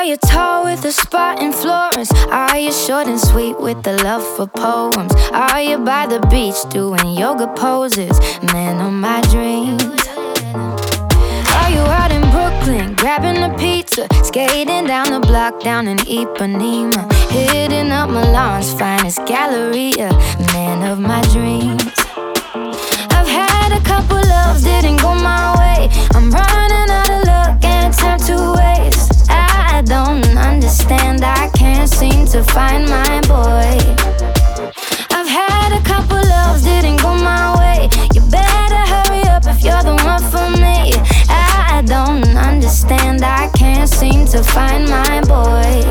you tall with a spot in Florence? Are you short and sweet with the love for poems? Are you by the beach doing yoga poses? Man of my dreams. Are you out in Brooklyn grabbing a pizza, skating down the block down in Ipanema, hitting up Milan's finest Galleria? Man of my dreams. I've had a couple loves, didn't go my way. I'm running out of luck and time to waste. I don't understand, I can't seem to find my boy. I've had a couple loves, didn't go my way. You better hurry up if you're the one for me. I don't understand, I can't seem to find my boy.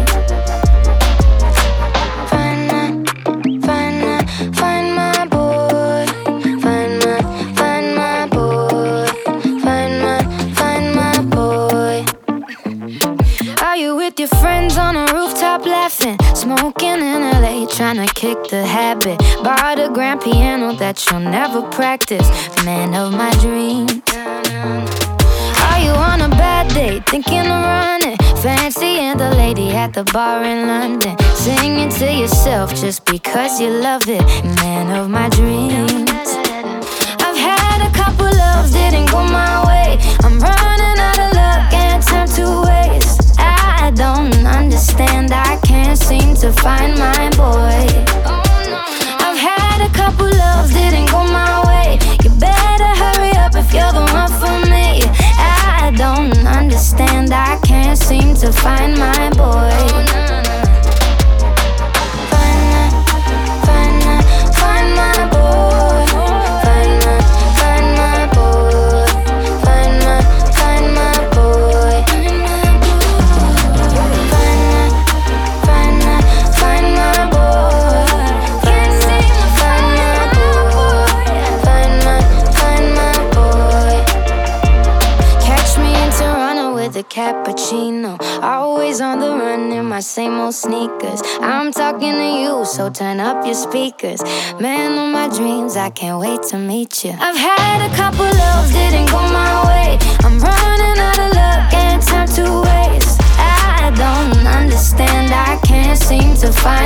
Find my boy. Find my boy. Find my boy. Are you with your friends on a rooftop laughing, smoking in LA, trying to kick the habit? Bought a grand piano that you'll never practice. Man of my dreams. Are you on a bad day, thinking of running, fancying the lady at the bar in London, singing to yourself just because you love it? Man of my dreams. I've had a couple loves, didn't go my way. I'm running out of luck and time to waste. I don't understand, I can't seem to find my boy. I've had a couple loves, didn't go my way. You better hurry up if you're the one for me. I don't understand, I can't seem to find my boy. Find my boy. Find my boy. Find my boy. Find my boy. Find my boy. Catch me in Toronto with a cappuccino, always on the run in my same old sneakers. I'm talking to you, so turn up your speakers. Man of my dreams, I can't wait to meet you. I've had a couple loves, didn't go my way. I'm running out of luck and time to waste. I don't understand, I can't seem to find